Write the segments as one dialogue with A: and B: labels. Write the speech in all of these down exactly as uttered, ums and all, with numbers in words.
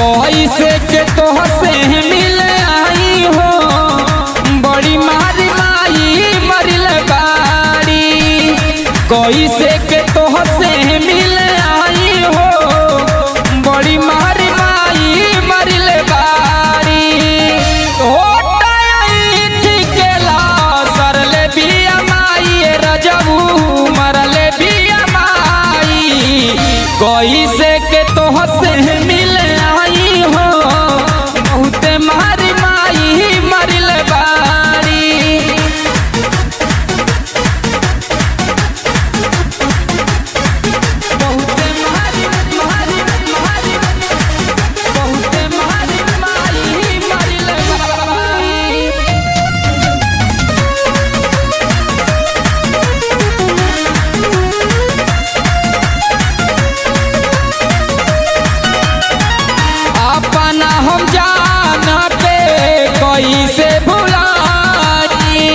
A: कैसे के तोहसे मिल आई हो बड़ी मारी माई मरिल बाड़ी। कैसे के तोहसे मिल आई हो बड़ी मारी माई मरिल बाड़ी। ठिकेला सरले बिया माई रजबू मरले बिया माई। कैसे के तोहसे मिल आई हो बहुते मारी माई मरिल बाड़ी। बहुते मारी मारी मारी बहुते मारी माई मरिल बाड़ी। अपना हम जान के कैसे भुलाई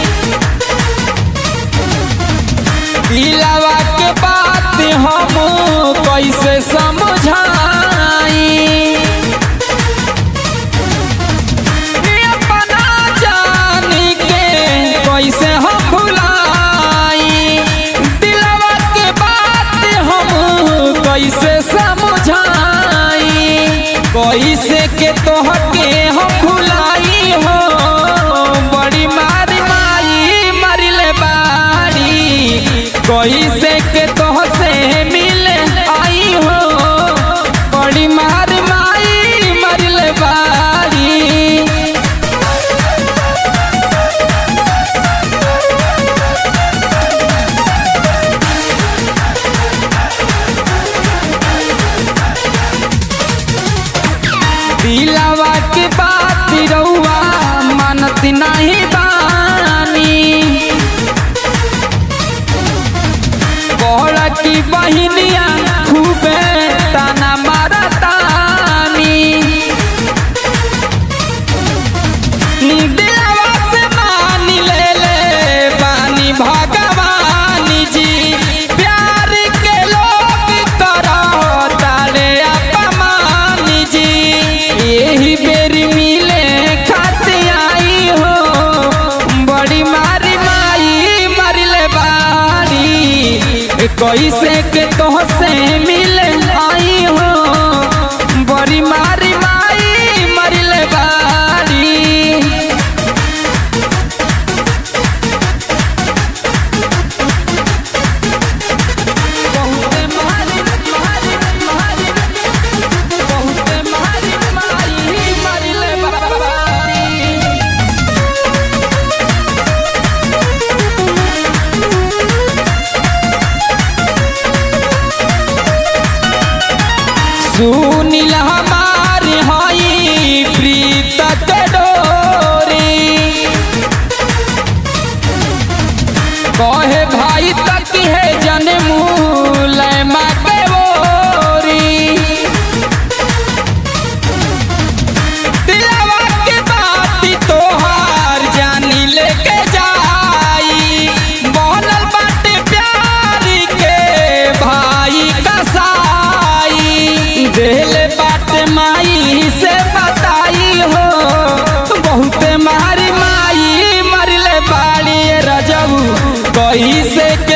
A: दिलवा के बात हम कैसे समझाई। अपना जान के कैसे हम भुलाई दिलवा के बात हम कैसे समझाई। कैसे के तोहके हम भुलाई हो बड़ी मारी माई मरिल बाड़ी। कैसे के तोहसे मिल आई हो बड़ी मारी माई मरिल बाड़ी। दिलवा के बात रउआ मानत नहीं बानी। बड़ की बहिनिया खूबे ताना मारतानी। दिलवा से मान ले ले बानी भगवान जी। प्यार के लोग करो तारे अपमान जी। यही बेरी मिले खाते आई हो बड़ी मारी माई मरिल बाड़ी। कैसे के तोहसे मिल आई हो बड़ी मारी माई मरिल बाड़ी। बहुते मारी मारी मारी बहुते मारी माई मरिल बाड़ी। सुनील हमार हई प्रीत के डोरी। कहे भाई तक है जन्मू लैमा के ओरी। दिलवा के बात तोहार जानी लेके जाई। बनल बाटे प्यार के भाई कसाई। दिल बात माई से बताई हो बहुते मारी माई मरिल बाड़ी रजबू। कैसे